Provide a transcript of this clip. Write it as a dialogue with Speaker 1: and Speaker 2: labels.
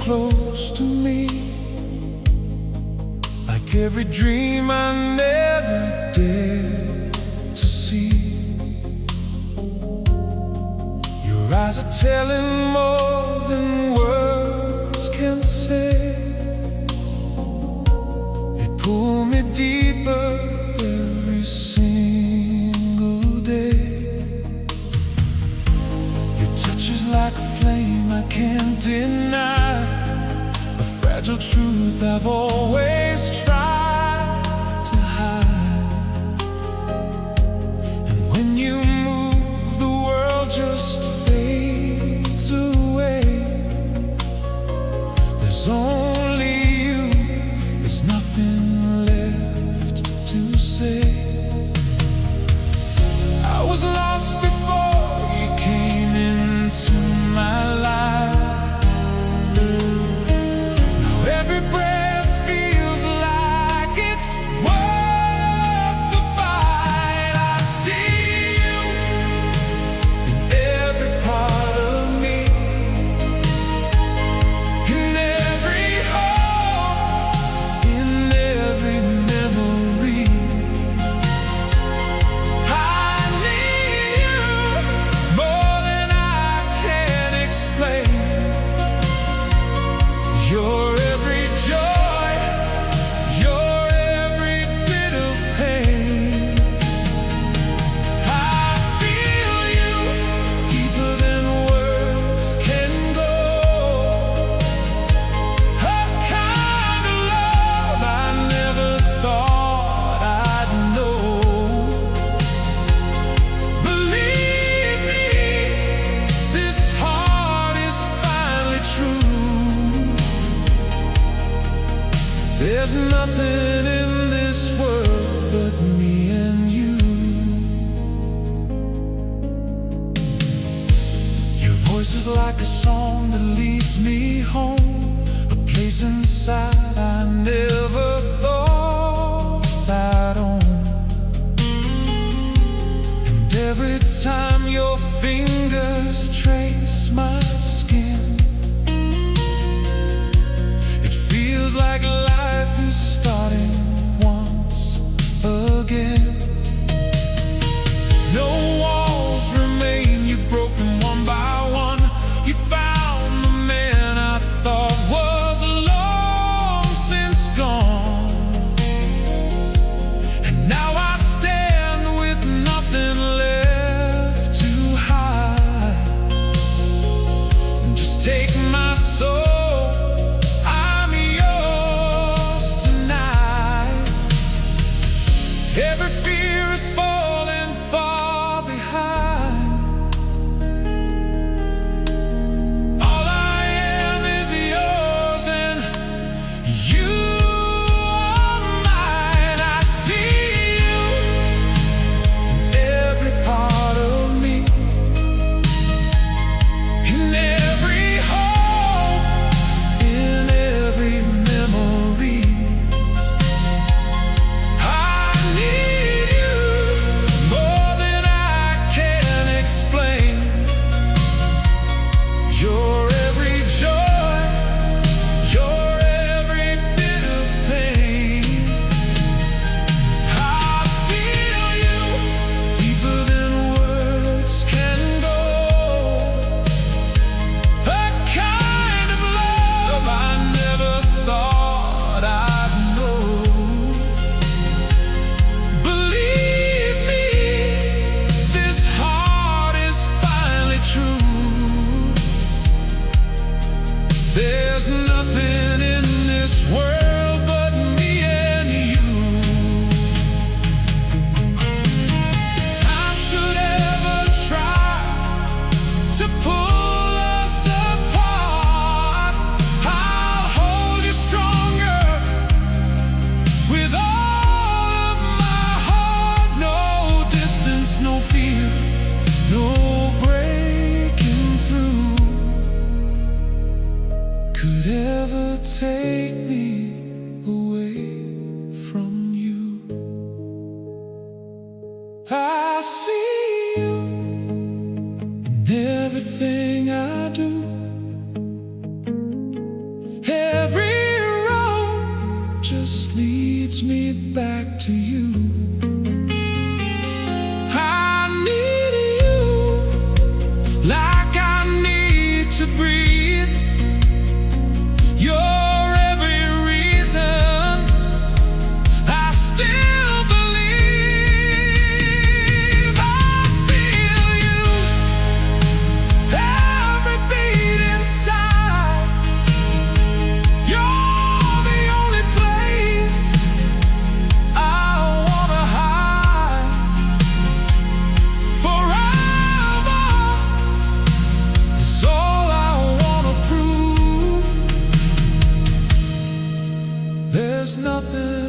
Speaker 1: close to me, like every dream I never dared to see. Your eyes are telling more than words can say. They pull me deeper every single day. Your touch is like a flame I can't deny, a fragile truth I've always tried to hide. And when you move, the world just fades away. There's only you, there's nothing left to say. I was lost before you came into my life. Now every breath feels like it's worth the fight. I see you in every part of me, in every hope, in every memory. I need you more than I can explain. You're every joy, you're every bit of pain. I feel you deeper than words can go. A kind of love I never thought I'd know. Believe me, this heart is finally true. There's nothing in this world but me and you. Your voice is like a song that leads me home, a place inside I never thought I'd own. And every time your fingers trace my skin, it feels like life is starting once again. No walls remain, you broke them one by one. You found the man I thought was long since gone. And now I stand with nothing left to hide. Just take my soul, I'm yours tonight. Every fear is falling far behind. All I am is yours and you are mine. I see you in every part of me, in every hope, in every memory. I need you more than I can explain. You're every joy, you're every bit of pain. I feel you deeper than words can go. A kind of love I never thought I'd know. Believe me, this heart is finally true. There's nothing in this world but me and you. If time should ever try to pull us apart, I'll hold you stronger with all of my heart. No distance, no fear, no breaking through could ever take me away from you. I see you in everything I do. leads me back to you. I need you like I need to breathe. You're every reason I still believe. I feel you every beat inside. You're the only place I wanna hide. Forever is all I wanna prove. There's nothing